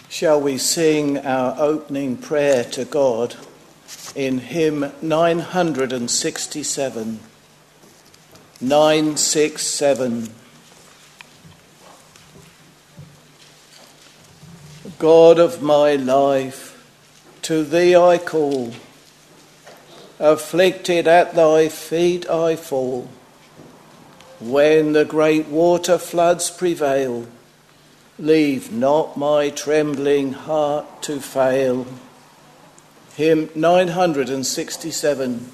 Shall we sing our opening prayer to God in hymn 967? 967. God of my life, to thee I call. Afflicted at thy feet I fall. When the great water floods prevail, leave not my trembling heart to fail. Hymn 967.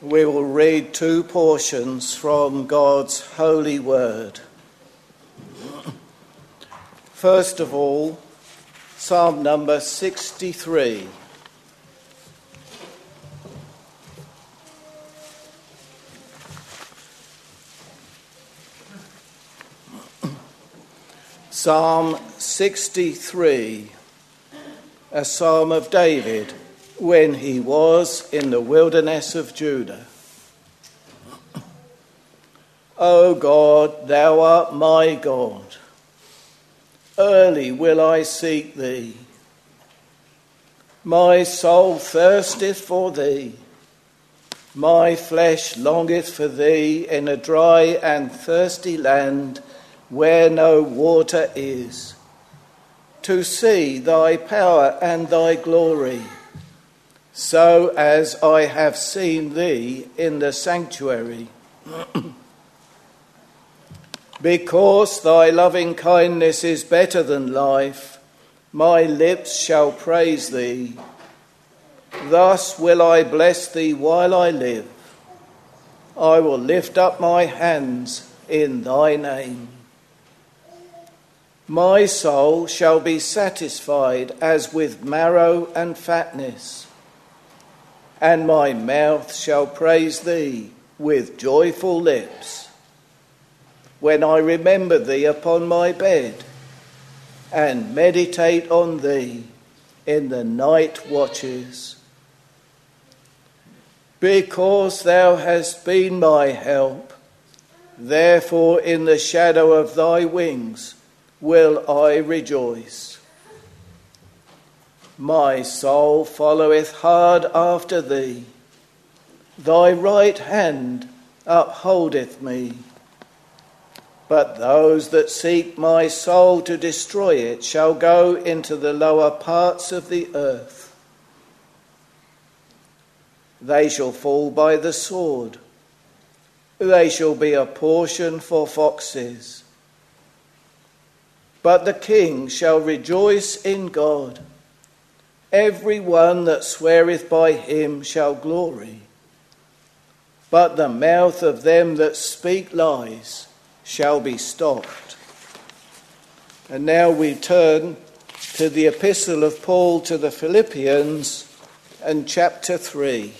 We will read two portions from God's holy word. First of all, Psalm number 63. Psalm 63, a psalm of David when he was in the wilderness of Judah. O God, thou art my God. Early will I seek thee. My soul thirsteth for thee. My flesh longeth for thee in a dry and thirsty land where no water is, to see thy power and thy glory, so as I have seen thee in the sanctuary. Because thy loving kindness is better than life, my lips shall praise thee. Thus will I bless thee while I live. I will lift up my hands in thy name. My soul shall be satisfied as with marrow and fatness, and my mouth shall praise thee with joyful lips, when I remember thee upon my bed and meditate on thee in the night watches. Because thou hast been my help, therefore in the shadow of thy wings will I rejoice. My soul followeth hard after thee. Thy right hand upholdeth me. But those that seek my soul to destroy it shall go into the lower parts of the earth. They shall fall by the sword. They shall be a portion for foxes. But the king shall rejoice in God. Every one that sweareth by him shall glory. But the mouth of them that speak lies shall be stopped. And now we turn to the epistle of Paul to the Philippians and chapter 3.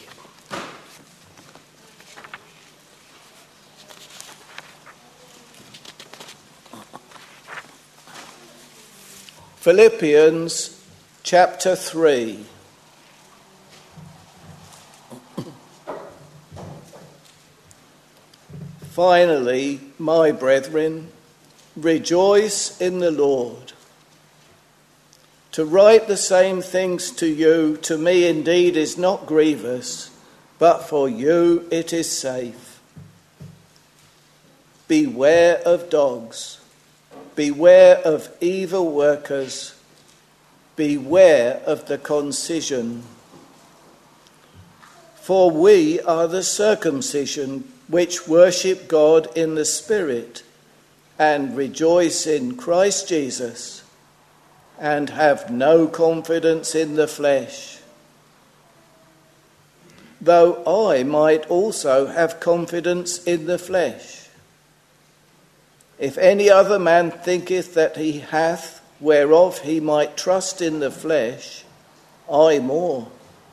Philippians chapter 3. Finally, my brethren, rejoice in the Lord. To write the same things to you, to me indeed is not grievous, but for you it is safe. Beware of dogs. Beware of evil workers. Beware of the concision. For we are the circumcision which worship God in the Spirit and rejoice in Christ Jesus and have no confidence in the flesh. Though I might also have confidence in the flesh. If any other man thinketh that he hath whereof he might trust in the flesh, I more.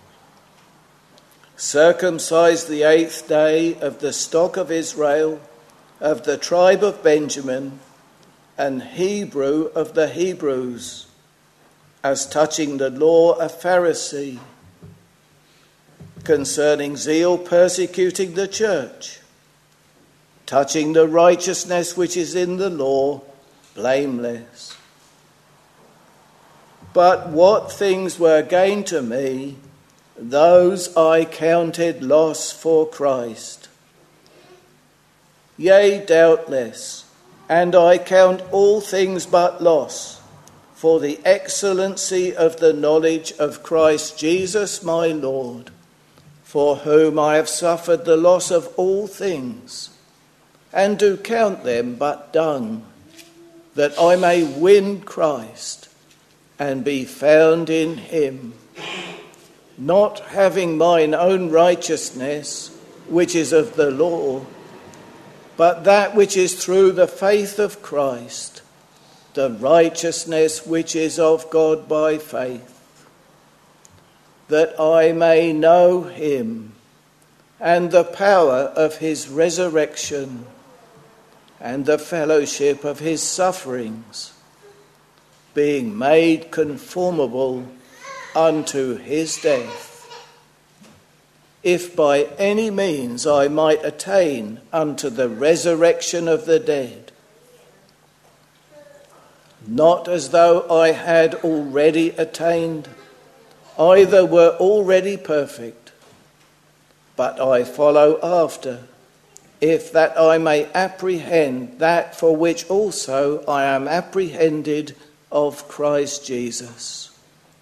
Circumcised the 8th day of the stock of Israel, of the tribe of Benjamin, and Hebrew of the Hebrews, as touching the law a Pharisee, concerning zeal persecuting the church, touching the righteousness which is in the law, blameless. But what things were gain to me, those I counted loss for Christ. Yea, doubtless, and I count all things but loss, for the excellency of the knowledge of Christ Jesus my Lord, for whom I have suffered the loss of all things, and do count them but dung, that I may win Christ and be found in him, not having mine own righteousness, which is of the law, but that which is through the faith of Christ, the righteousness which is of God by faith, that I may know him and the power of his resurrection and the fellowship of his sufferings, being made conformable unto his death, if by any means I might attain unto the resurrection of the dead. Not as though I had already attained, either were already perfect, but I follow after, if that I may apprehend that for which also I am apprehended of Christ Jesus.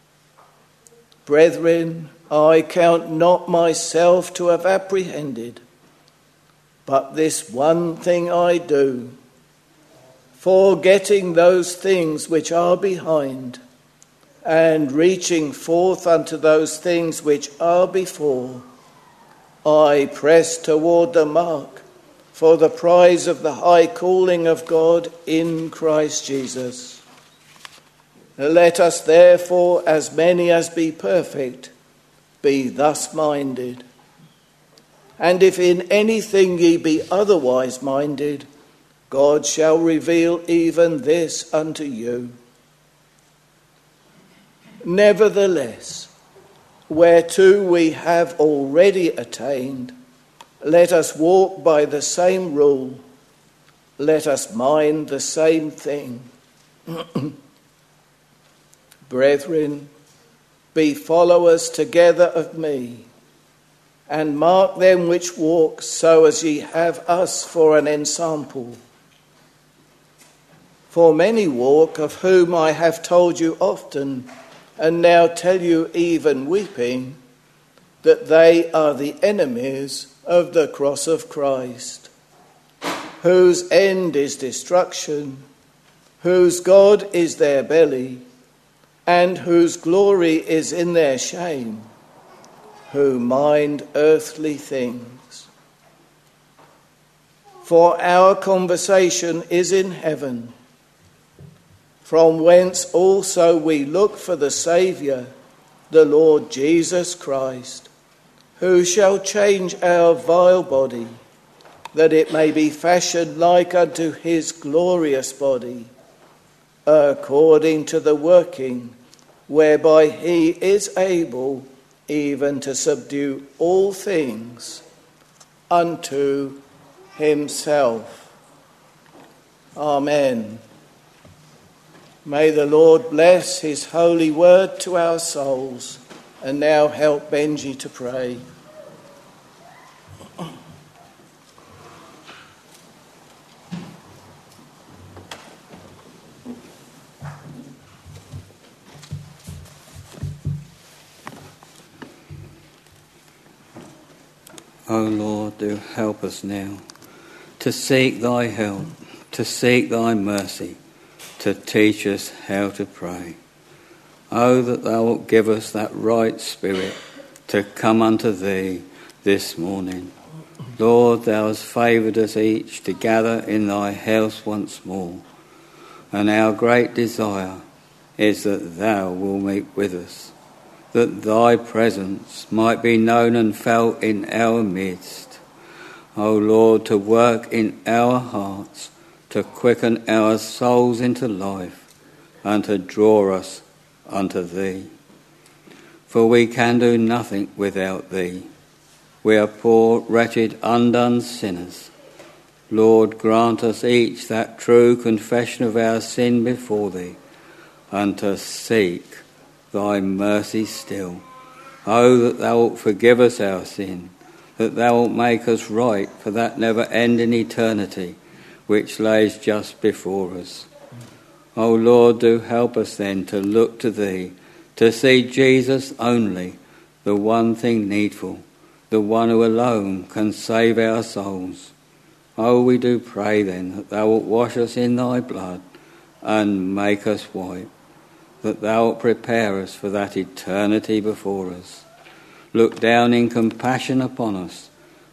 Brethren, I count not myself to have apprehended, but this one thing I do, forgetting those things which are behind, and reaching forth unto those things which are before, I press toward the mark for the prize of the high calling of God in Christ Jesus. Let us therefore, as many as be perfect, be thus minded. And if in anything ye be otherwise minded, God shall reveal even this unto you. Nevertheless, whereto we have already attained, let us walk by the same rule, let us mind the same thing. Brethren, be followers together of me, and mark them which walk so as ye have us for an ensample. For many walk, of whom I have told you often, and now tell you even weeping, that they are the enemies of the cross of Christ, whose end is destruction, whose God is their belly, and whose glory is in their shame, who mind earthly things. For our conversation is in heaven, from whence also we look for the Saviour, the Lord Jesus Christ, who shall change our vile body, that it may be fashioned like unto his glorious body, according to the working whereby he is able even to subdue all things unto himself. Amen. May the Lord bless his holy word to our souls. And now help Benji to pray. O Lord, do help us now to seek thy help, to seek thy mercy, to teach us how to pray. Oh, that thou wilt give us that right spirit to come unto thee this morning. Lord, thou hast favoured us each to gather in thy house once more, and our great desire is that thou wilt meet with us, that thy presence might be known and felt in our midst. O Lord, to work in our hearts, to quicken our souls into life, and to draw us unto thee. For we can do nothing without thee. We are poor, wretched, undone sinners. Lord, grant us each that true confession of our sin before thee, and to seek thy mercy still. Oh, that thou wilt forgive us our sin, that thou wilt make us right for that never-ending eternity which lays just before us. O Lord, do help us then to look to thee, to see Jesus only, the one thing needful, the one who alone can save our souls. Oh, we do pray then that thou wilt wash us in thy blood and make us white, that thou wilt prepare us for that eternity before us. Look down in compassion upon us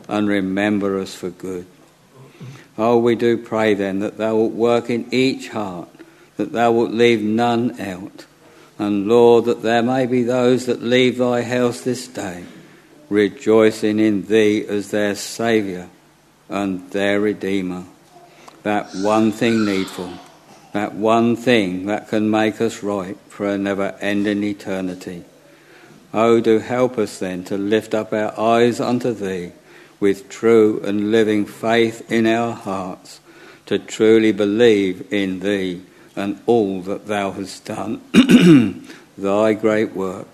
and remember us for good. Oh, we do pray then that thou wilt work in each heart, that thou wilt leave none out. And Lord, that there may be those that leave thy house this day, rejoicing in thee as their Saviour and their Redeemer. That one thing needful, that one thing that can make us right for a never-ending eternity. Oh, do help us then to lift up our eyes unto thee with true and living faith in our hearts, to truly believe in thee and all that thou hast done, thy great work.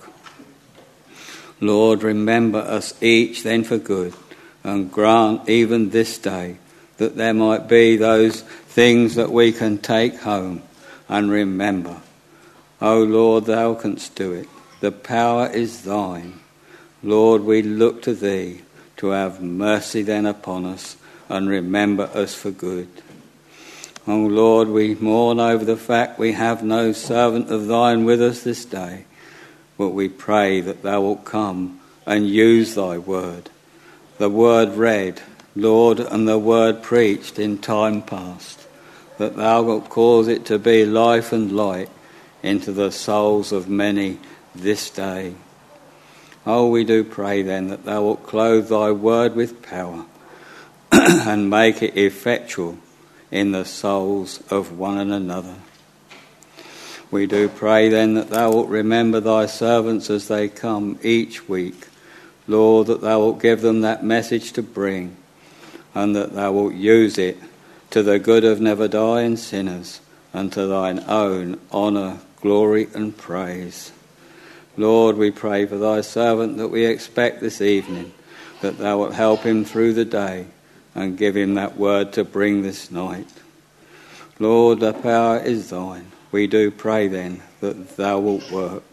Lord, remember us each then for good, and grant even this day that there might be those things that we can take home and remember. O Lord, thou canst do it. The power is thine. Lord, we look to thee to have mercy then upon us and remember us for good. O Lord, we mourn over the fact we have no servant of thine with us this day, but we pray that thou wilt come and use thy word, the word read, Lord, and the word preached in time past, that thou wilt cause it to be life and light into the souls of many this day. Oh, we do pray then that thou wilt clothe thy word with power and make it effectual in the souls of one and another. We do pray then that thou wilt remember thy servants as they come each week. Lord, that thou wilt give them that message to bring, and that thou wilt use it to the good of never dying sinners, and to thine own honour, glory and praise. Lord, we pray for thy servant that we expect this evening, that thou wilt help him through the day and give him that word to bring this night. Lord, the power is thine. We do pray then that thou wilt work.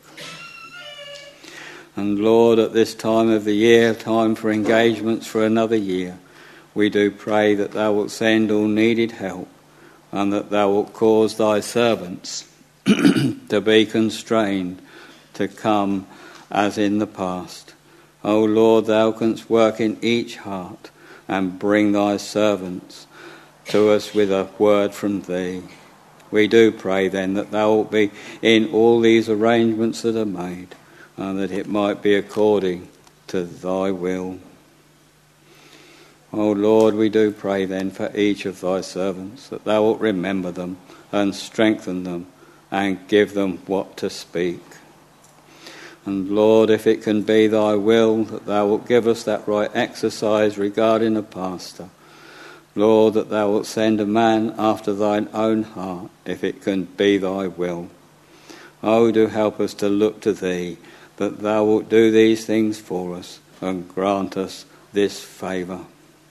And Lord, at this time of the year, time for engagements for another year, we do pray that thou wilt send all needed help, and that thou wilt cause thy servants to be constrained to come as in the past. O Lord, thou canst work in each heart and bring thy servants to us with a word from thee. We do pray then that thou wilt be in all these arrangements that are made, and that it might be according to thy will. O Lord, we do pray then for each of thy servants, that thou wilt remember them and strengthen them and give them what to speak. And Lord, if it can be thy will, that thou wilt give us that right exercise regarding a pastor. Lord, that thou wilt send a man after thine own heart, if it can be thy will. Oh, do help us to look to thee, that thou wilt do these things for us and grant us this favour.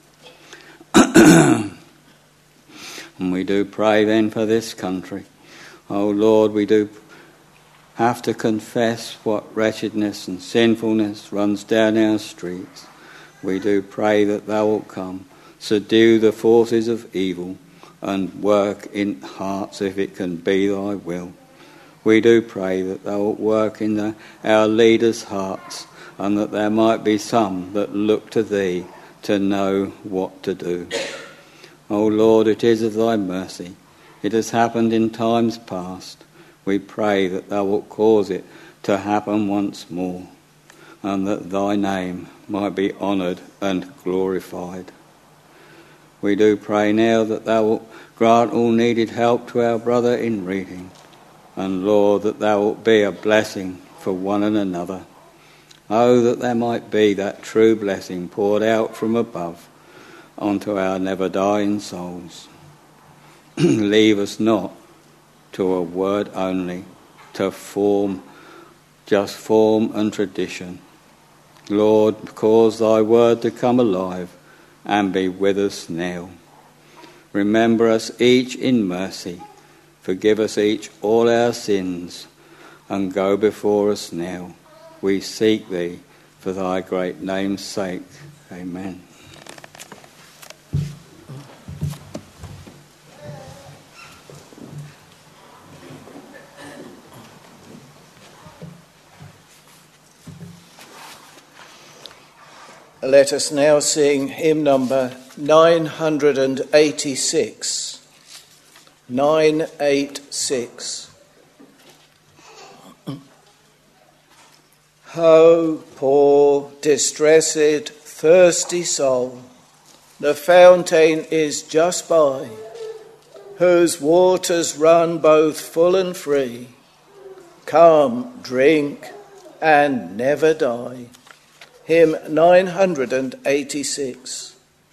And we do pray then for this country. Oh Lord, we do have to confess what wretchedness and sinfulness runs down our streets. We do pray that thou wilt come, subdue the forces of evil, and work in hearts if it can be thy will. We do pray that thou wilt work in our leaders' hearts, and that there might be some that look to thee to know what to do. O Lord, it is of thy mercy. It has happened in times past. We pray that thou wilt cause it to happen once more, and that thy name might be honoured and glorified. We do pray now that thou wilt grant all needed help to our brother in reading, and Lord, that thou wilt be a blessing for one and another. Oh, that there might be that true blessing poured out from above onto our never-dying souls. Leave us not to a word only, to form and tradition. Lord, cause thy word to come alive and be with us now. Remember us each in mercy. Forgive us each all our sins, and go before us now. We seek thee for thy great name's sake. Amen. Let us now sing hymn number 986. 986. O poor, distressed, thirsty soul, the fountain is just by, whose waters run both full and free. Come, drink, and never die. Hymn 986.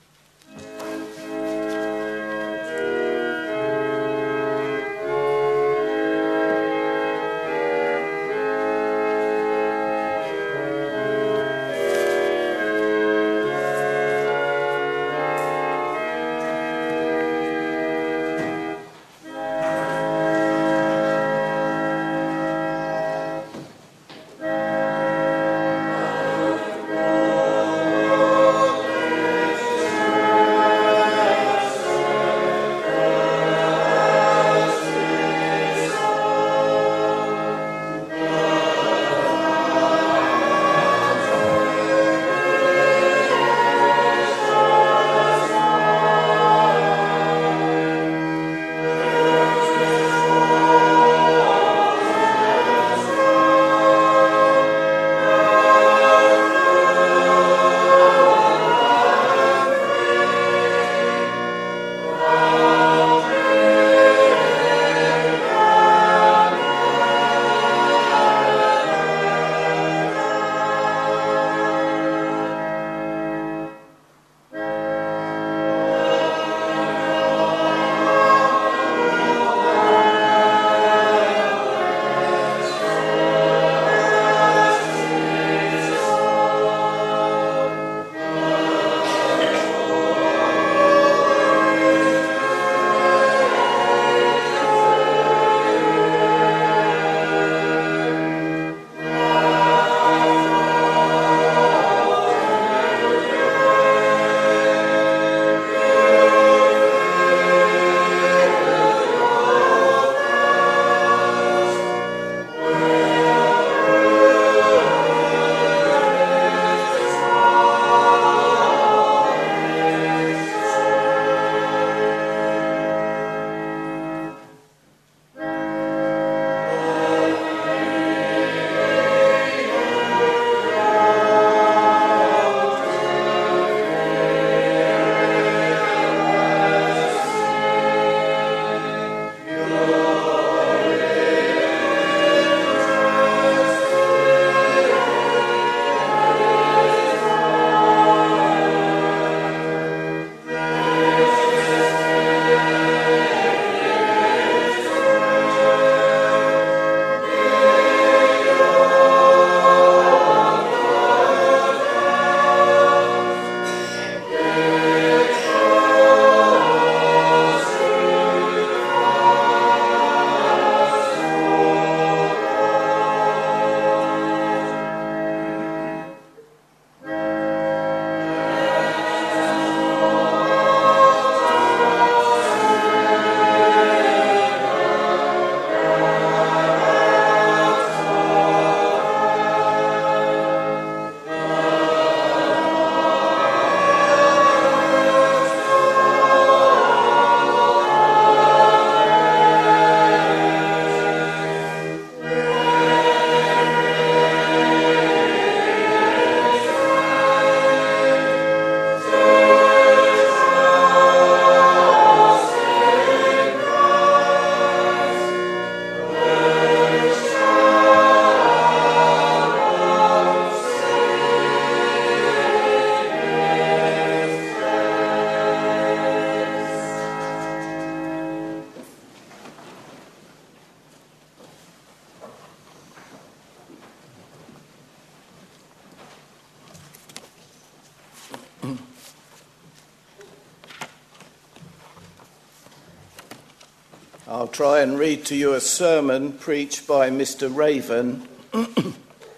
I'll try and read to you a sermon preached by Mr. Raven, and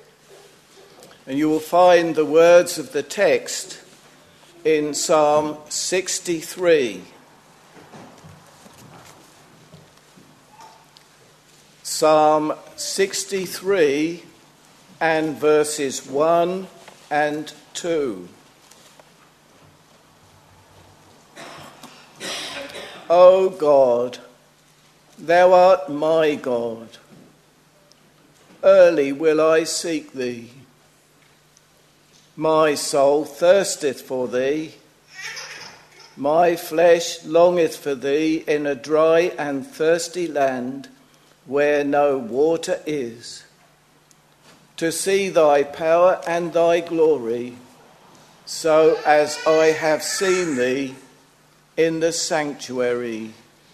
you will find the words of the text in Psalm 63. Psalm 63 and verses 1 and 2. O God, thou art my God. Early will I seek thee. My soul thirsteth for thee. My flesh longeth for thee in a dry and thirsty land where no water is, to see thy power and thy glory, so as I have seen thee in the sanctuary.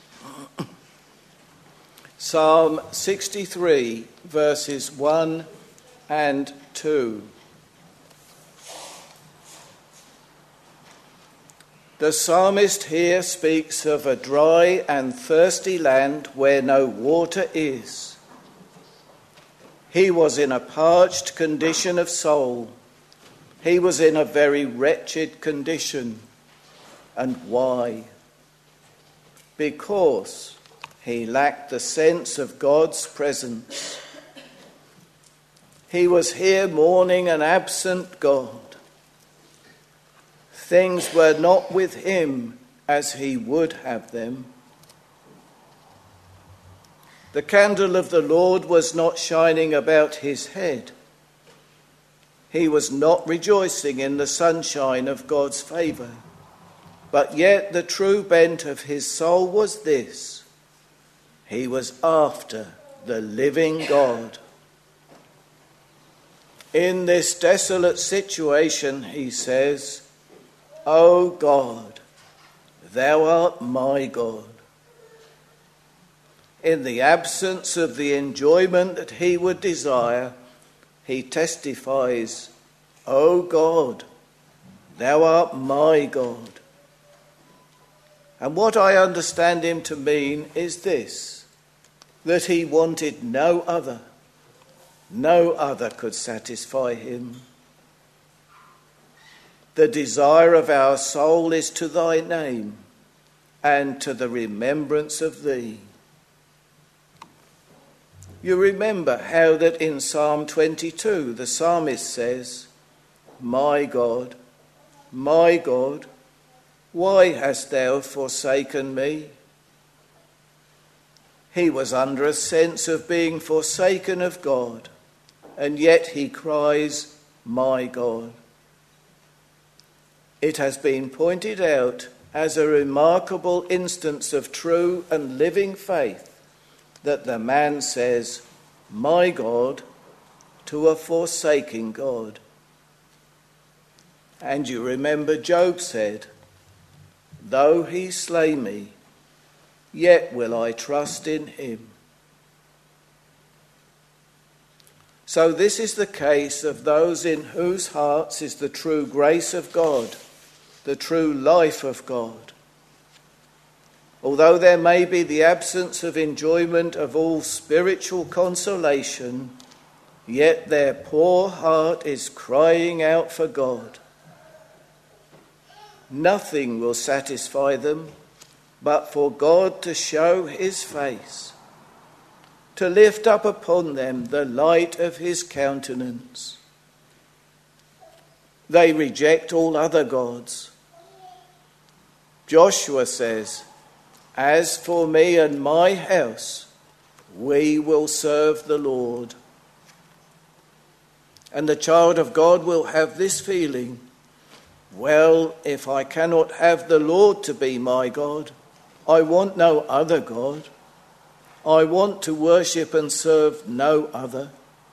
Psalm 63, verses 1 and 2. The psalmist here speaks of a dry and thirsty land where no water is. He was in a parched condition of soul. He was in a very wretched condition. And why? Because he lacked the sense of God's presence. He was here mourning an absent God. Things were not with him as he would have them. The candle of the Lord was not shining about his head. He was not rejoicing in the sunshine of God's favour. But yet the true bent of his soul was this: he was after the living God. In this desolate situation, he says, O God, thou art my God. In the absence of the enjoyment that he would desire, he testifies, O God, thou art my God. And what I understand him to mean is this: that he wanted no other. No other could satisfy him. The desire of our soul is to thy name and to the remembrance of thee. You remember how that in Psalm 22 the psalmist says, my God, why hast thou forsaken me? He was under a sense of being forsaken of God, and yet he cries, my God. It has been pointed out as a remarkable instance of true and living faith that the man says, my God, to a forsaking God. And you remember Job said, though he slay me, yet will I trust in him. So this is the case of those in whose hearts is the true grace of God, the true life of God. Although there may be the absence of enjoyment of all spiritual consolation, yet their poor heart is crying out for God. Nothing will satisfy them but for God to show his face, to lift up upon them the light of his countenance. They reject all other gods. Joshua says, as for me and my house, we will serve the Lord. And the child of God will have this feeling, well, if I cannot have the Lord to be my God, I want no other God. I want to worship and serve no other.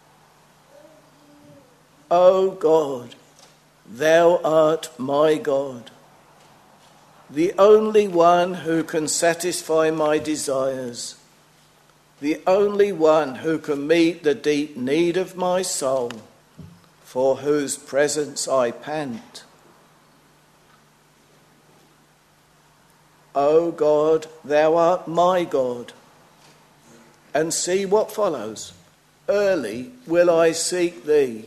O God, thou art my God, the only one who can satisfy my desires, the only one who can meet the deep need of my soul, for whose presence I pant. O God, thou art my God. And see what follows. Early will I seek thee.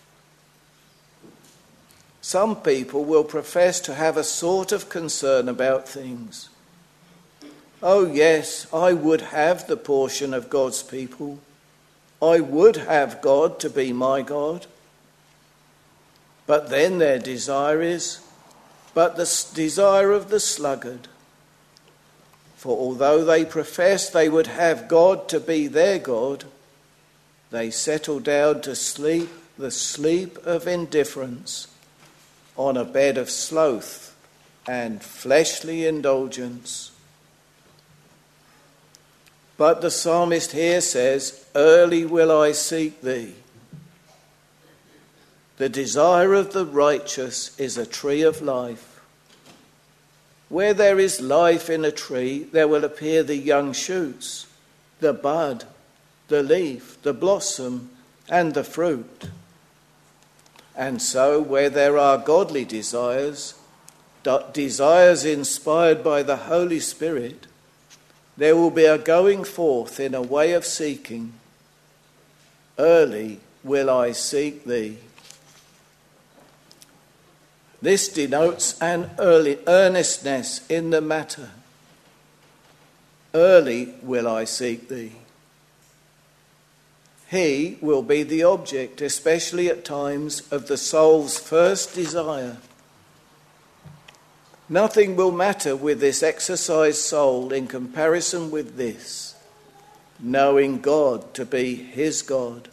Some people will profess to have a sort of concern about things. Oh yes, I would have the portion of God's people. I would have God to be my God. But then their desire is but the desire of the sluggard. For although they professed they would have God to be their God, they settled down to sleep the sleep of indifference on a bed of sloth and fleshly indulgence. But the psalmist here says, "Early will I seek thee." The desire of the righteous is a tree of life. Where there is life in a tree, there will appear the young shoots, the bud, the leaf, the blossom, and the fruit. And so, where there are godly desires, desires inspired by the Holy Spirit, there will be a going forth in a way of seeking. Early will I seek thee. This denotes an early earnestness in the matter. Early will I seek thee. He will be the object, especially at times, of the soul's first desire. Nothing will matter with this exercised soul in comparison with this, knowing God to be his God.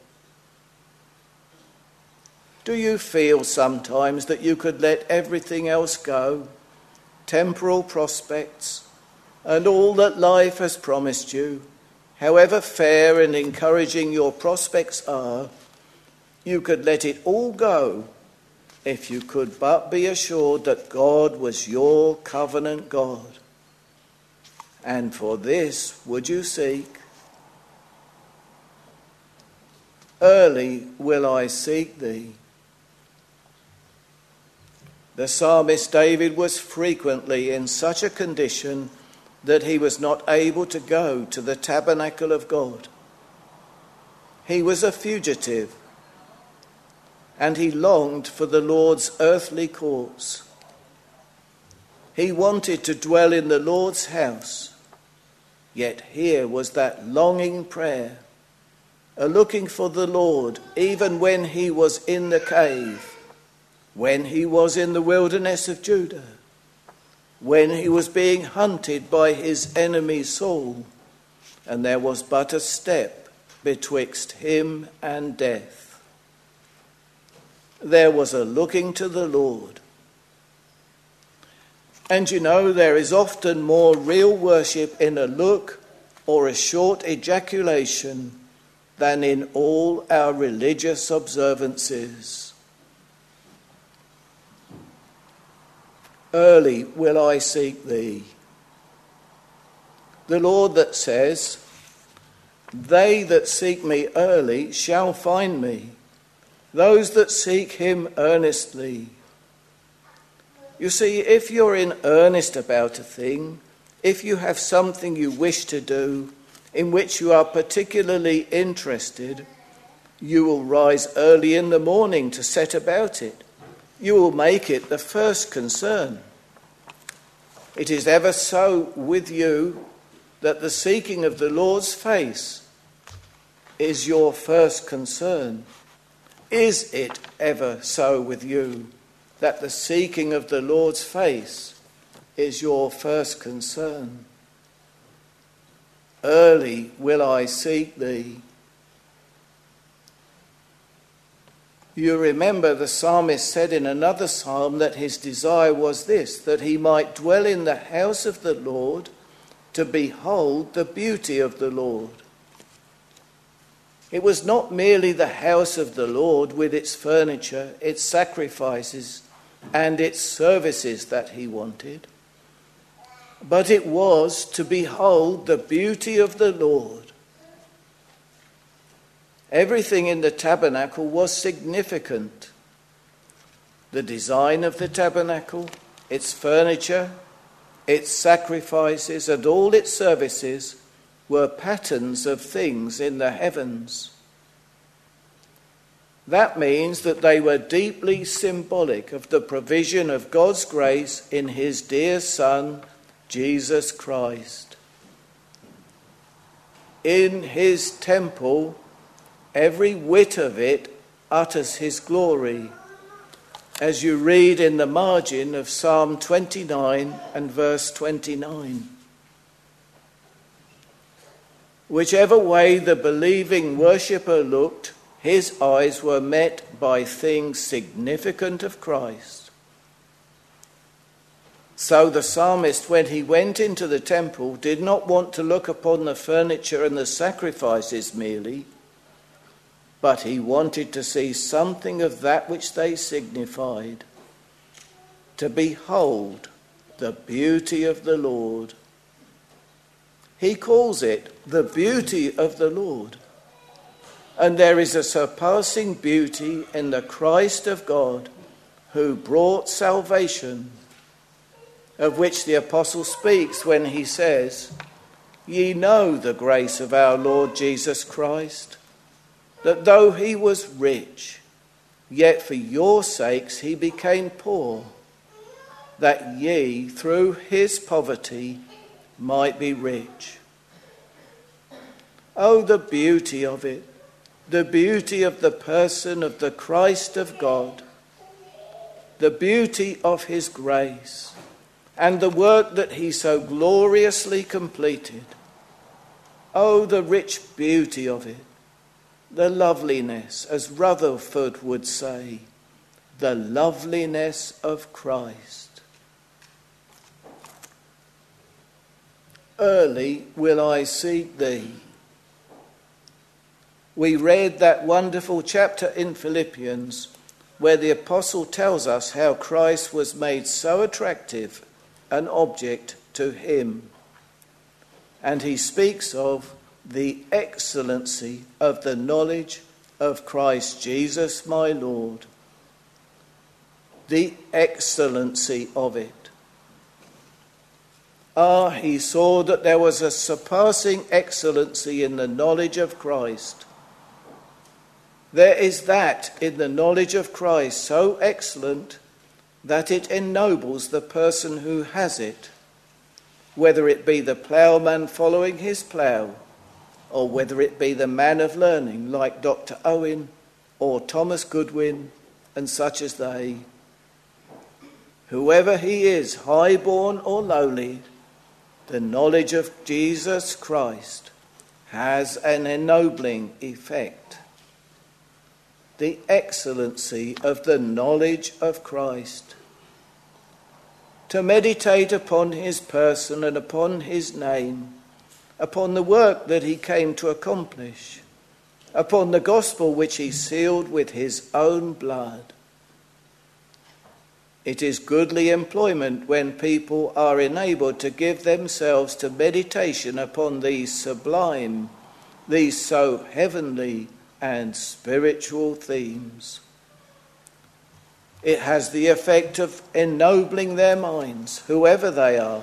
Do you feel sometimes that you could let everything else go, temporal prospects, and all that life has promised you, however fair and encouraging your prospects are, you could let it all go if you could but be assured that God was your covenant God? And for this would you seek? Early will I seek thee. The psalmist David was frequently in such a condition that he was not able to go to the tabernacle of God. He was a fugitive, and he longed for the Lord's earthly courts. He wanted to dwell in the Lord's house, yet here was that longing prayer, a looking for the Lord even when he was in the cave, when he was in the wilderness of Judah, when he was being hunted by his enemy Saul, and there was but a step betwixt him and death. There was a looking to the Lord. And you know, there is often more real worship in a look or a short ejaculation than in all our religious observances. Early will I seek thee. The Lord that says, "They that seek me early shall find me, those that seek him earnestly." You see, if you're in earnest about a thing, if you have something you wish to do, in which you are particularly interested, you will rise early in the morning to set about it. You will make it the first concern. It is ever so with you that the seeking of the Lord's face is your first concern. Is it ever so with you that the seeking of the Lord's face is your first concern? Early will I seek thee. You remember the psalmist said in another psalm that his desire was this, that he might dwell in the house of the Lord to behold the beauty of the Lord. It was not merely the house of the Lord with its furniture, its sacrifices, and its services that he wanted, but it was to behold the beauty of the Lord. Everything in the tabernacle was significant. The design of the tabernacle, its furniture, its sacrifices, and all its services were patterns of things in the heavens. That means that they were deeply symbolic of the provision of God's grace in his dear Son, Jesus Christ. In his temple, every whit of it utters his glory, as you read in the margin of Psalm 29 and verse 29. Whichever way the believing worshipper looked, his eyes were met by things significant of Christ. So the psalmist, when he went into the temple, did not want to look upon the furniture and the sacrifices merely, but he wanted to see something of that which they signified, to behold the beauty of the Lord. He calls it the beauty of the Lord. And there is a surpassing beauty in the Christ of God who brought salvation, of which the apostle speaks when he says, "Ye know the grace of our Lord Jesus Christ, that though he was rich, yet for your sakes he became poor, that ye through his poverty might be rich." Oh, the beauty of it, the beauty of the person of the Christ of God, the beauty of his grace, and the work that he so gloriously completed. Oh, the rich beauty of it, the loveliness, as Rutherford would say, the loveliness of Christ. Early will I seek thee. We read that wonderful chapter in Philippians where the apostle tells us how Christ was made so attractive an object to him. And he speaks of the excellency of the knowledge of Christ Jesus my Lord. The excellency of it. He saw that there was a surpassing excellency in the knowledge of Christ. There is that in the knowledge of Christ so excellent that it ennobles the person who has it, whether it be the ploughman following his plough, or whether it be the man of learning like Dr. Owen or Thomas Goodwin and such as they. Whoever he is, high-born or lowly, the knowledge of Jesus Christ has an ennobling effect. The excellency of the knowledge of Christ. To meditate upon his person and upon his name, upon the work that he came to accomplish, upon the gospel which he sealed with his own blood. It is goodly employment when people are enabled to give themselves to meditation upon these sublime, these so heavenly and spiritual themes. It has the effect of ennobling their minds, whoever they are.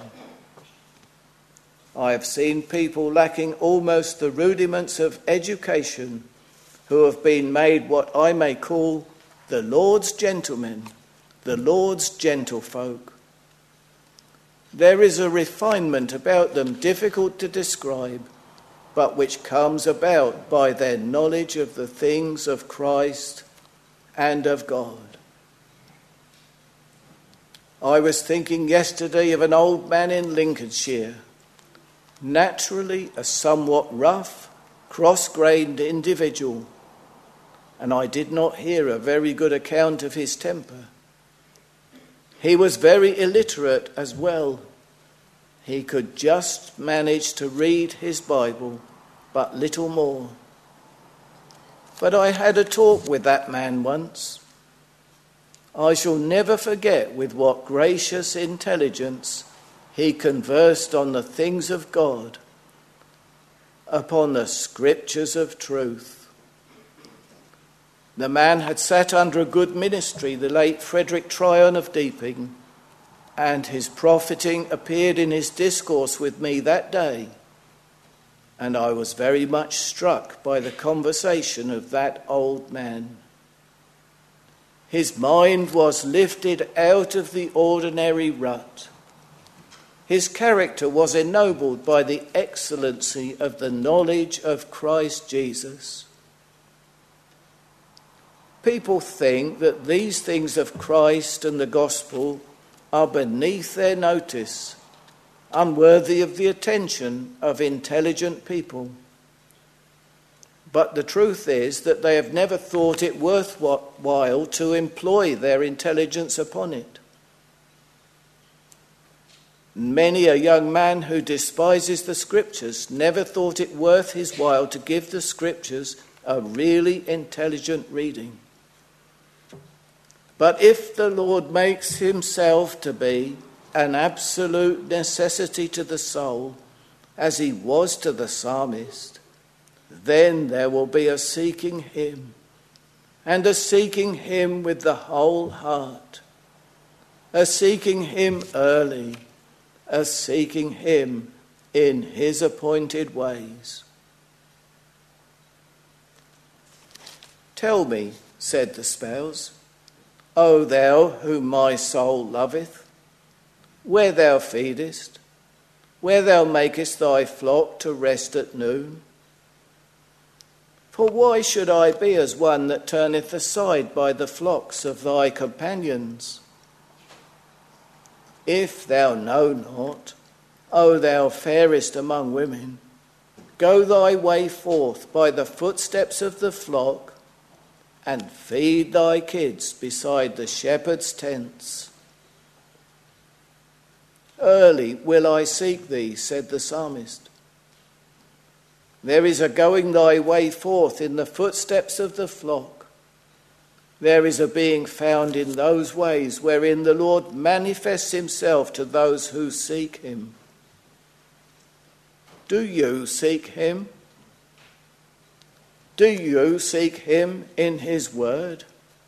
I have seen people lacking almost the rudiments of education who have been made what I may call the Lord's gentlemen, the Lord's gentlefolk. There is a refinement about them difficult to describe, but which comes about by their knowledge of the things of Christ and of God. I was thinking yesterday of an old man in Lincolnshire, naturally a somewhat rough, cross-grained individual, and I did not hear a very good account of his temper. He was very illiterate as well. He could just manage to read his Bible, but little more. But I had a talk with that man once. I shall never forget with what gracious intelligence he conversed on the things of God, upon the scriptures of truth. The man had sat under a good ministry, the late Frederick Tryon of Deeping, and his profiting appeared in his discourse with me that day, and I was very much struck by the conversation of that old man. His mind was lifted out of the ordinary rut. His character was ennobled by the excellency of the knowledge of Christ Jesus. People think that these things of Christ and the gospel are beneath their notice, unworthy of the attention of intelligent people. but the truth is that they have never thought it worthwhile to employ their intelligence upon it. Many a young man who despises the Scriptures never thought it worth his while to give the Scriptures a really intelligent reading. But if the Lord makes himself to be an absolute necessity to the soul, as he was to the psalmist, then there will be a seeking him, and a seeking him with the whole heart, a seeking him early, a seeking him in his appointed ways. "Tell me," said the spouse, "O thou whom my soul loveth, where thou feedest, where thou makest thy flock to rest at noon. For why should I be as one that turneth aside by the flocks of thy companions? If thou know not, O thou fairest among women, go thy way forth by the footsteps of the flock, and feed thy kids beside the shepherd's tents. Early will I seek thee," said the psalmist. There is a going thy way forth in the footsteps of the flock. There is a being found in those ways wherein the Lord manifests himself to those who seek him. Do you seek him? Do you seek him in his word?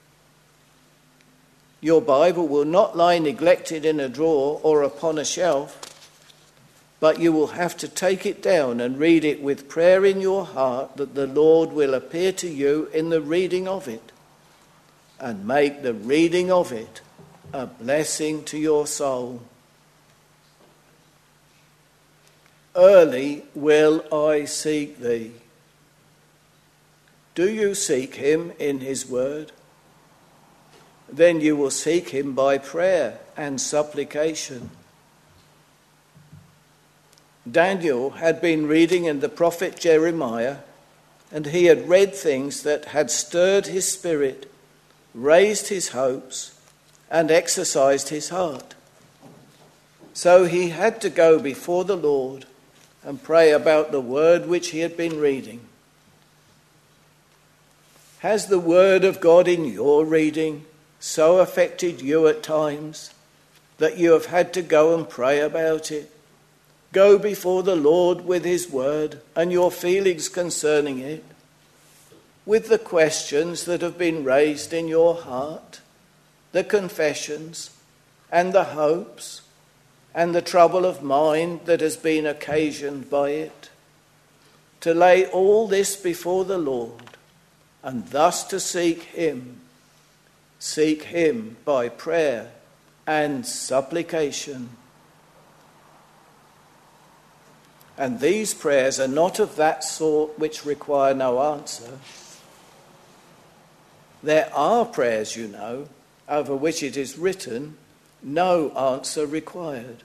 Your Bible will not lie neglected in a drawer or upon a shelf, but you will have to take it down and read it with prayer in your heart that the Lord will appear to you in the reading of it, and make the reading of it a blessing to your soul. Early will I seek thee. Do you seek him in his word? Then you will seek him by prayer and supplication. Daniel had been reading in the prophet Jeremiah, and he had read things that had stirred his spirit, raised his hopes, and exercised his heart. So he had to go before the Lord and pray about the word which he had been reading. Has the word of God in your reading so affected you at times that you have had to go and pray about it? Go before the Lord with his word and your feelings concerning it, with the questions that have been raised in your heart, the confessions and the hopes and the trouble of mind that has been occasioned by it, to lay all this before the Lord and thus to seek him by prayer and supplication. And these prayers are not of that sort which require no answer. There are prayers, you know, over which it is written, no answer required.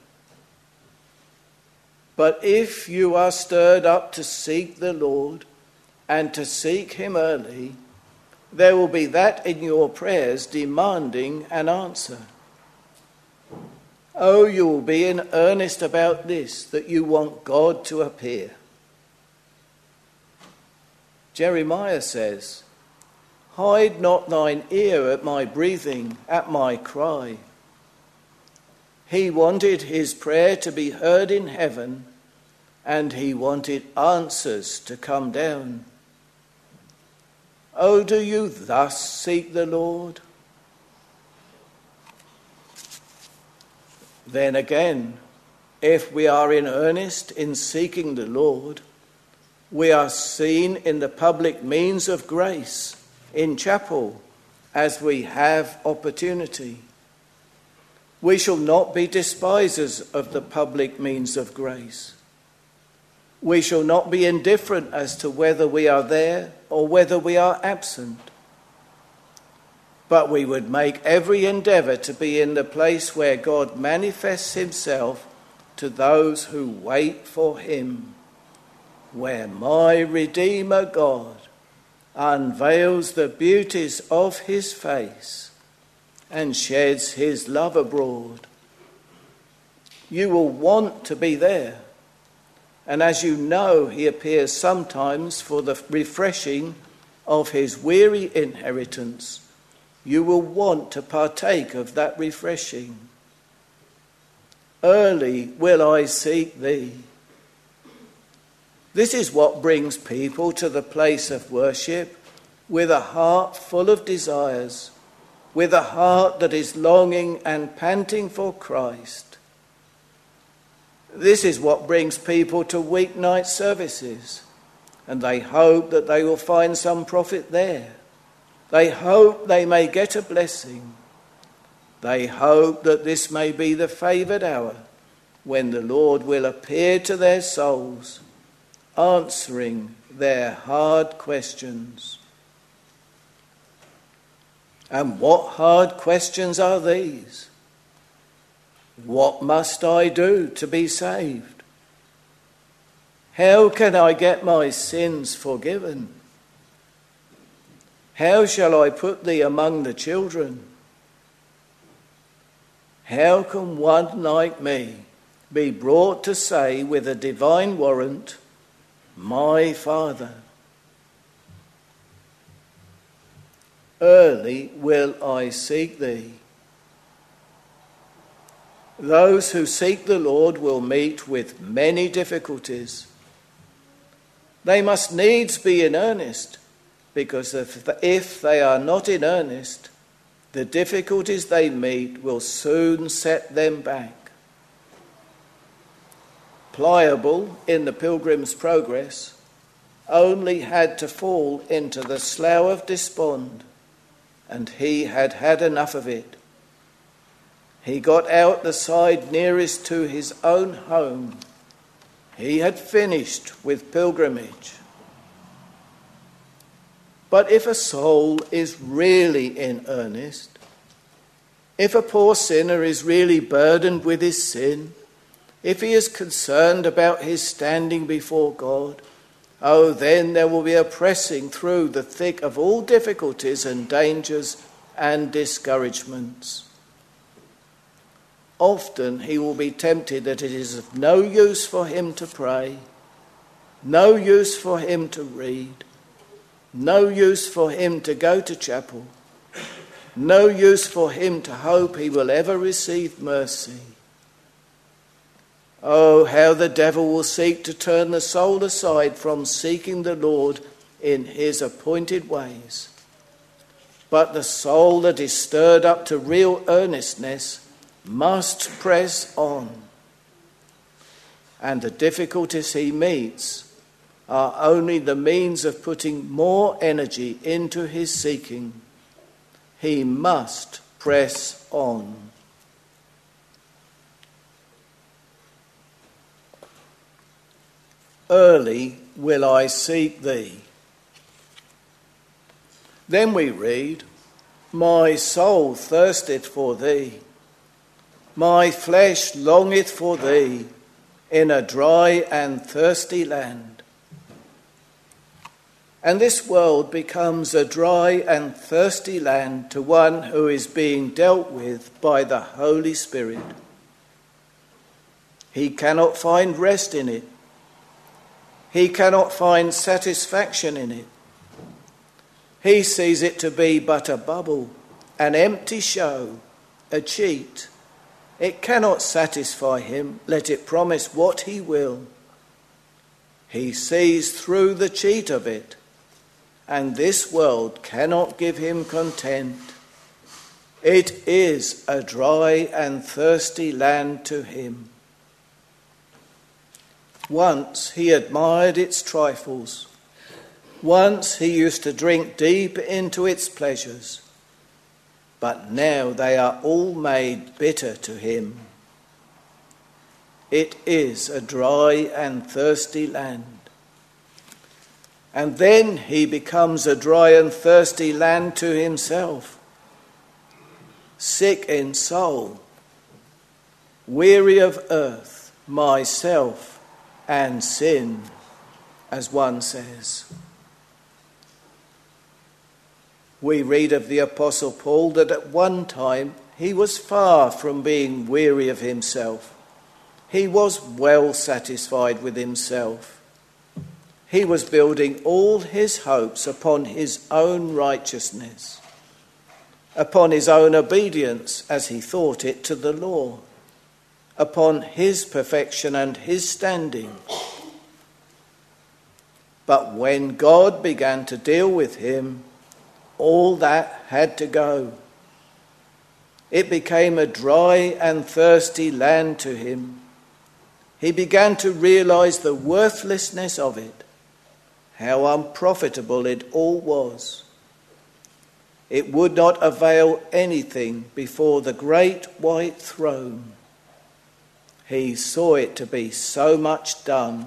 But if you are stirred up to seek the Lord and to seek him early, there will be that in your prayers demanding an answer. Oh, you will be in earnest about this, that you want God to appear. Jeremiah says, hide not thine ear at my breathing, at my cry. He wanted his prayer to be heard in heaven, and he wanted answers to come down. Oh, do you thus seek the Lord? Then again, if we are in earnest in seeking the Lord, we are seen in the public means of grace in chapel as we have opportunity. We shall not be despisers of the public means of grace. We shall not be indifferent as to whether we are there or whether we are absent. But we would make every endeavour to be in the place where God manifests himself to those who wait for him, where my Redeemer God unveils the beauties of his face, and sheds his love abroad. You will want to be there. And as you know, he appears sometimes for the refreshing of his weary inheritance. You will want to partake of that refreshing. Early will I seek thee. This is what brings people to the place of worship with a heart full of desires, with a heart that is longing and panting for Christ. This is what brings people to weeknight services, and they hope that they will find some profit there. They hope they may get a blessing. They hope that this may be the favoured hour when the Lord will appear to their souls, answering their hard questions. And what hard questions are these? What must I do to be saved? How can I get my sins forgiven? How shall I put thee among the children? How can one like me be brought to say with a divine warrant, my Father? Early will I seek thee. Those who seek the Lord will meet with many difficulties. They must needs be in earnest, because if they are not in earnest, the difficulties they meet will soon set them back. Pliable, in the Pilgrim's Progress, only had to fall into the slough of despond, and he had had enough of it. He got out the side nearest to his own home. He had finished with pilgrimage. But if a soul is really in earnest, if a poor sinner is really burdened with his sin, if he is concerned about his standing before God, oh, then there will be a pressing through the thick of all difficulties and dangers and discouragements. Often he will be tempted that it is of no use for him to pray, no use for him to read, no use for him to go to chapel, no use for him to hope he will ever receive mercy. Oh, how the devil will seek to turn the soul aside from seeking the Lord in his appointed ways. But the soul that is stirred up to real earnestness must press on. And the difficulties he meets are only the means of putting more energy into his seeking. He must press on. Early will I seek thee. Then we read, my soul thirsteth for thee. My flesh longeth for thee in a dry and thirsty land. And this world becomes a dry and thirsty land to one who is being dealt with by the Holy Spirit. He cannot find rest in it. He cannot find satisfaction in it. He sees it to be but a bubble, an empty show, a cheat. It cannot satisfy him, let it promise what he will. He sees through the cheat of it, and this world cannot give him content. It is a dry and thirsty land to him. Once he admired its trifles. Once he used to drink deep into its pleasures. But now they are all made bitter to him. It is a dry and thirsty land. And then he becomes a dry and thirsty land to himself. Sick in soul, weary of earth, myself, and sin, as one says. We read of the Apostle Paul that at one time he was far from being weary of himself. He was well satisfied with himself. He was building all his hopes upon his own righteousness, upon his own obedience, as he thought it, to the law, upon his perfection and his standing. But when God began to deal with him, all that had to go. It became a dry and thirsty land to him. He began to realize the worthlessness of it, how unprofitable it all was. It would not avail anything before the great white throne. He saw it to be so much done.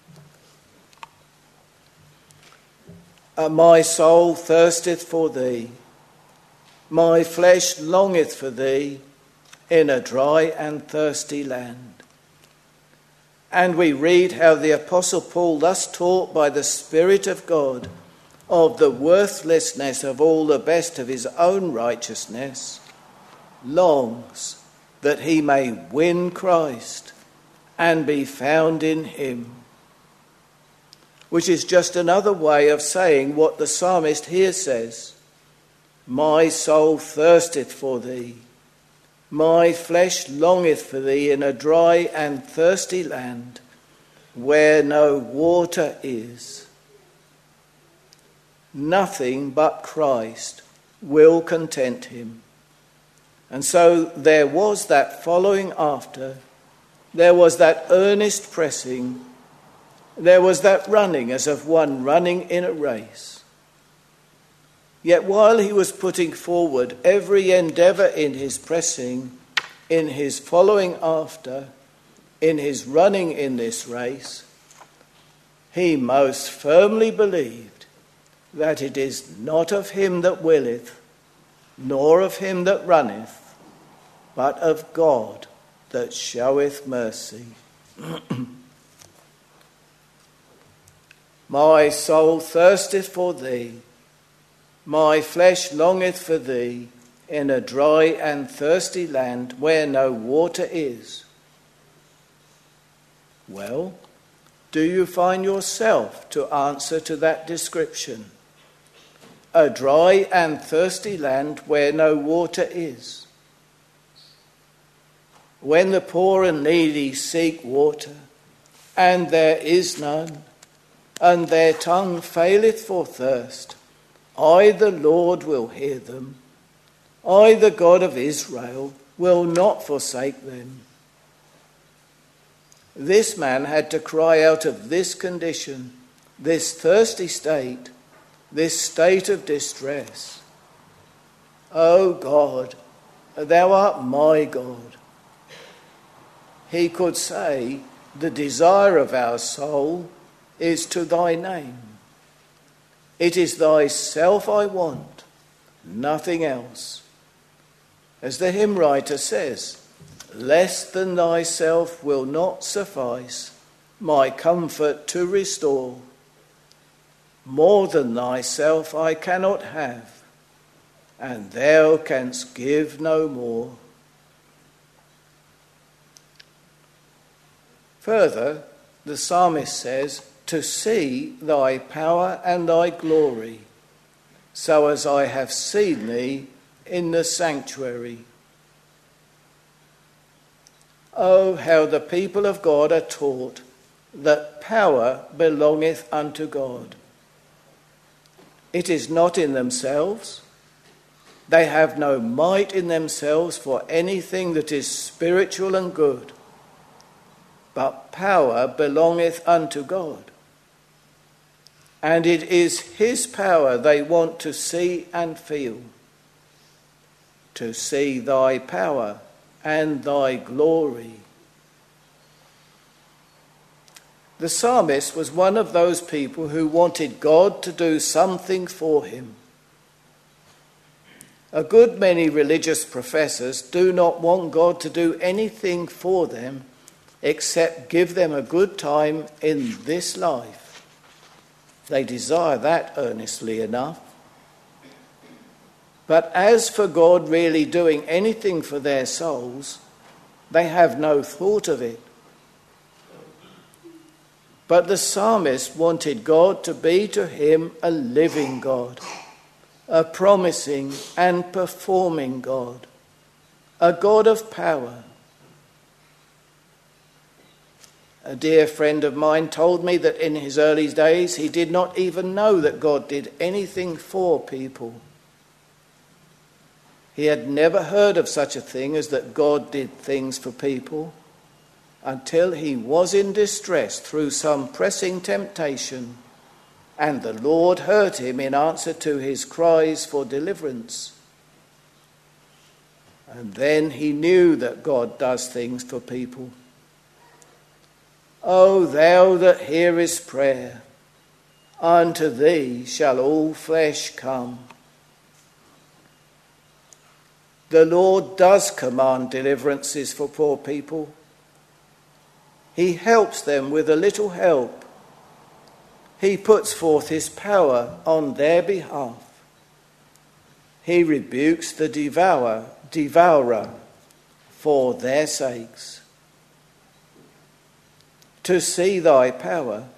My soul thirsteth for thee, my flesh longeth for thee in a dry and thirsty land. And we read how the Apostle Paul, thus taught by the Spirit of God of the worthlessness of all the best of his own righteousness, longs that he may win Christ and be found in him. Which is just another way of saying what the psalmist here says. My soul thirsteth for thee, my flesh longeth for thee in a dry and thirsty land where no water is. Nothing but Christ will content him. And so there was that following after, there was that earnest pressing, there was that running as of one running in a race. Yet while he was putting forward every endeavour in his pressing, in his following after, in his running in this race, he most firmly believed that it is not of him that willeth, nor of him that runneth, but of God that showeth mercy. My soul thirsteth for thee, my flesh longeth for thee in a dry and thirsty land where no water is. Well, do you find yourself to answer to that description? A dry and thirsty land where no water is. When the poor and needy seek water, and there is none, and their tongue faileth for thirst, I, the Lord, will hear them. I, the God of Israel, will not forsake them. This man had to cry out of this condition, this thirsty state, this state of distress. O God, thou art my God. He could say, the desire of our soul is to thy name. It is thyself I want, nothing else. As the hymn writer says, less than thyself will not suffice my comfort to restore. More than thyself I cannot have, and thou canst give no more. Further, the psalmist says, to see thy power and thy glory, so as I have seen thee in the sanctuary. Oh, how the people of God are taught that power belongeth unto God. It is not in themselves. They have no might in themselves for anything that is spiritual and good. But power belongeth unto God. And it is his power they want to see and feel. To see thy power and thy glory. The psalmist was one of those people who wanted God to do something for him. A good many religious professors do not want God to do anything for them except give them a good time in this life. They desire that earnestly enough. But as for God really doing anything for their souls, they have no thought of it. But the psalmist wanted God to be to him a living God, a promising and performing God, a God of power. A dear friend of mine told me that in his early days he did not even know that God did anything for people. He had never heard of such a thing as that God did things for people until he was in distress through some pressing temptation, and the Lord heard him in answer to his cries for deliverance. And then he knew that God does things for people. O thou that hearest prayer, unto thee shall all flesh come. The Lord does command deliverances for poor people. He helps them with a little help. He puts forth his power on their behalf. He rebukes the devourer for their sakes. To see thy power,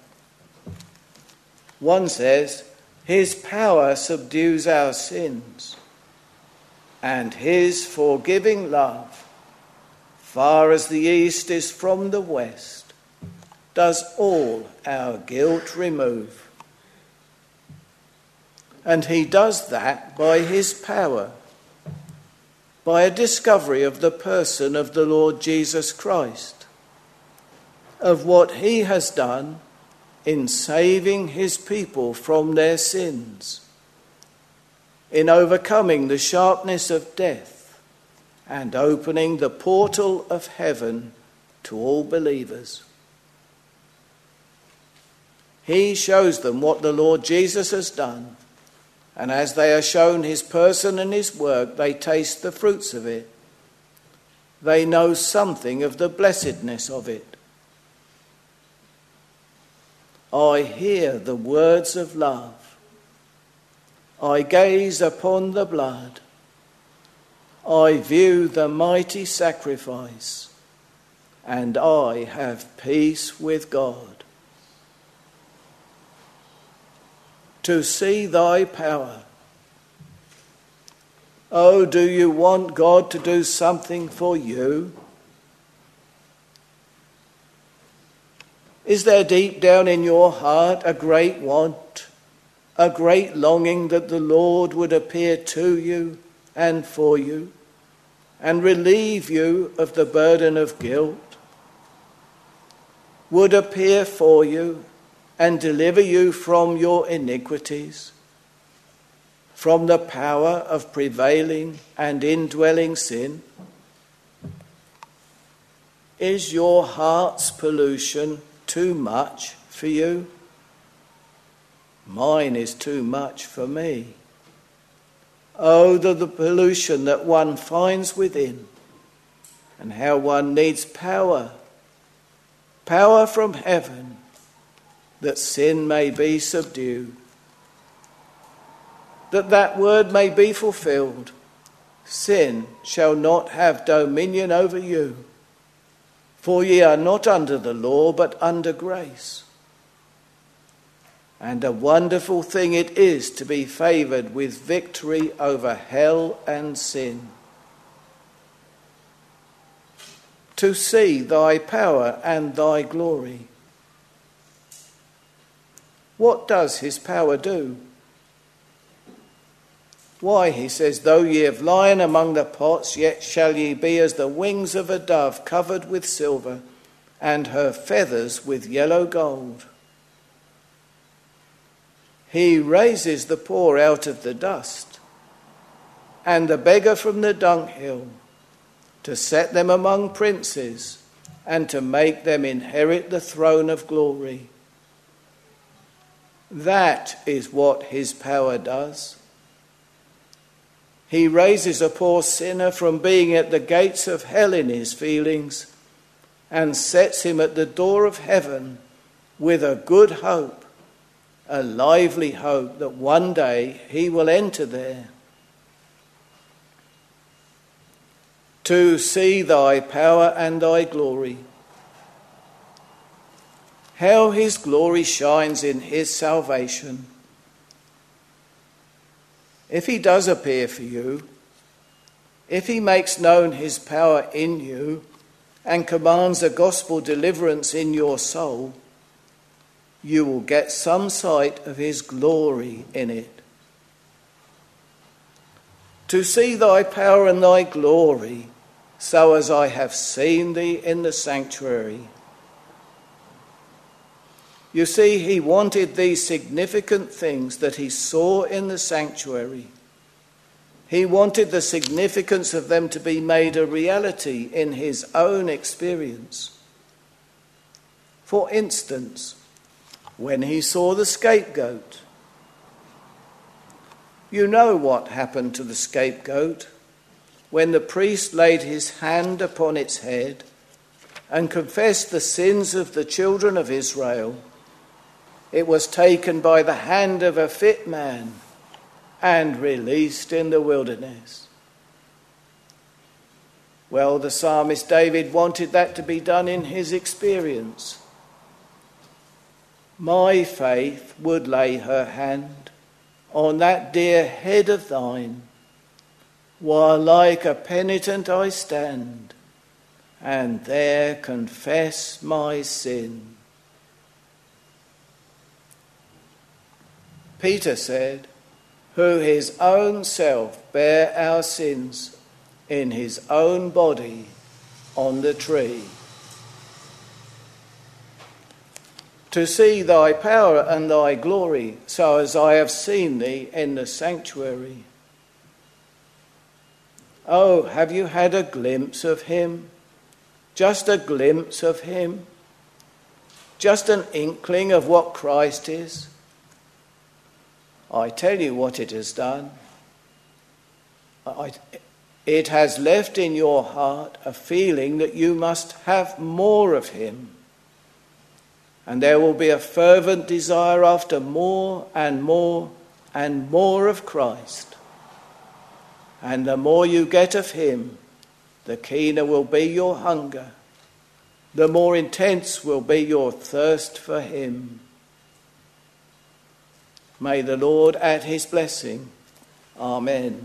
one says, his power subdues our sins, and his forgiving love, far as the east is from the west, does all our guilt remove. And he does that by his power, by a discovery of the person of the Lord Jesus Christ, of what he has done in saving his people from their sins, in overcoming the sharpness of death and opening the portal of heaven to all believers. He shows them what the Lord Jesus has done, and as they are shown his person and his work, they taste the fruits of it. They know something of the blessedness of it. I hear the words of love. I gaze upon the blood. I view the mighty sacrifice, and I have peace with God. To see thy power. Oh, do you want God to do something for you? Is there deep down in your heart a great want, a great longing that the Lord would appear to you and for you and relieve you of the burden of guilt, would appear for you and deliver you from your iniquities, from the power of prevailing and indwelling sin? Is your heart's pollution too much for you? Mine is too much for me. Oh, the pollution that one finds within, and how one needs power from heaven, that sin may be subdued, that word may be fulfilled. Sin shall not have dominion over you. For ye are not under the law, but under grace. And a wonderful thing it is to be favoured with victory over hell and sin. To see thy power and thy glory. What does his power do? Why, he says, though ye have lion among the pots, yet shall ye be as the wings of a dove covered with silver, and her feathers with yellow gold. He raises the poor out of the dust, and the beggar from the dunghill, to set them among princes, and to make them inherit the throne of glory. That is what his power does. He raises a poor sinner from being at the gates of hell in his feelings and sets him at the door of heaven with a good hope, a lively hope that one day he will enter there. to see thy power and thy glory. How his glory shines in his salvation. If he does appear for you, if he makes known his power in you and commands a gospel deliverance in your soul, you will get some sight of his glory in it. To see thy power and thy glory, so as I have seen thee in the sanctuary. You see, he wanted these significant things that he saw in the sanctuary. He wanted the significance of them to be made a reality in his own experience. For instance, when he saw the scapegoat. You know what happened to the scapegoat when the priest laid his hand upon its head and confessed the sins of the children of Israel. It was taken by the hand of a fit man and released in the wilderness. Well, the psalmist David wanted that to be done in his experience. My faith would lay her hand on that dear head of thine, while like a penitent I stand, and there confess my sin. Peter said, who his own self bare our sins in his own body on the tree. To see thy power and thy glory, so as I have seen thee in the sanctuary. Oh, have you had a glimpse of him? Just a glimpse of him? Just an inkling of what Christ is? I tell you what it has done. It has left in your heart a feeling that you must have more of him. And there will be a fervent desire after more and more and more of Christ. And the more you get of him, the keener will be your hunger. The more intense will be your thirst for him. May the Lord add his blessing. Amen.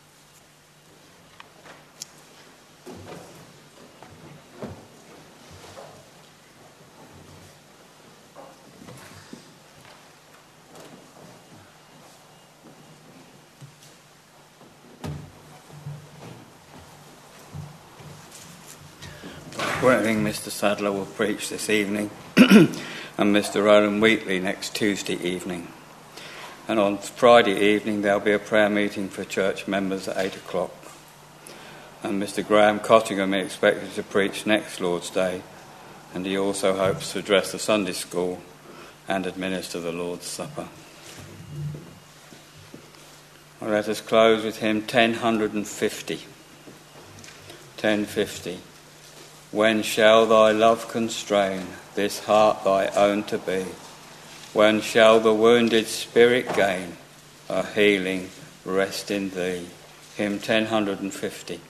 Willing, Mr. Sadler will preach this evening and Mr. Roland Wheatley next Tuesday evening. And on Friday evening there'll be a prayer meeting for church members at 8 o'clock. And Mr. Graham Cottingham is expected to preach next Lord's Day, and he also hopes to address the Sunday school and administer the Lord's Supper. Well, let us close with hymn 1050. 1050. When shall thy love constrain this heart thy own to be? When shall the wounded spirit gain a healing rest in thee? Hymn 1050.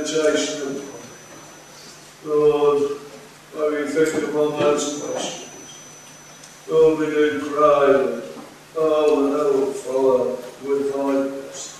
meditation upon it. Lord, may we think upon those questions. Lord, we do pray that all that will follow with thy blessing.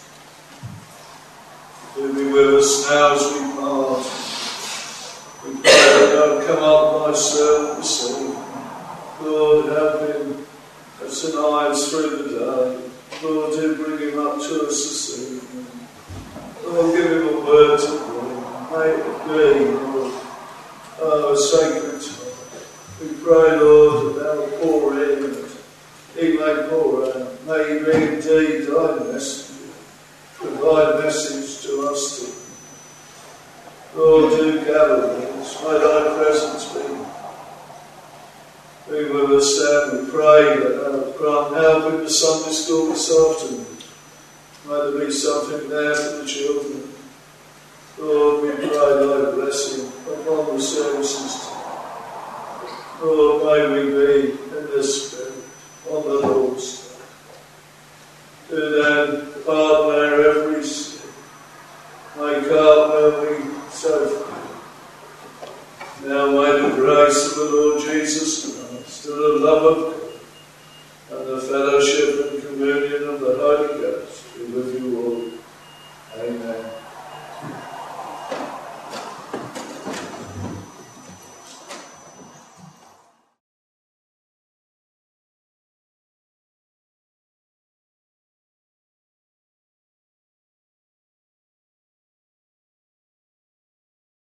Do be with us now as we part. We pray that thou come up thy servant this evening. Lord, help him tonight through the day. Lord, do bring him up to us this evening. Lord, give him a word to bring. May it be, Lord, a sacred time. We pray, Lord, that thou will pour in and he may pour out. May he be indeed thy messenger, provide message to us too. Lord, do gather with us. May thy presence be with us, and we pray that thou wilt grant help in the Sunday school this afternoon. May there be something there for the children. Lord, we pray thy blessing upon the services. Lord, may we be in the Spirit on the Lord's day. Do then pardon our every sin. Make up where we so fail. Now may the grace of the Lord Jesus Christ, and the love of God, and the fellowship and communion of the Holy Ghost be with you all. Amen.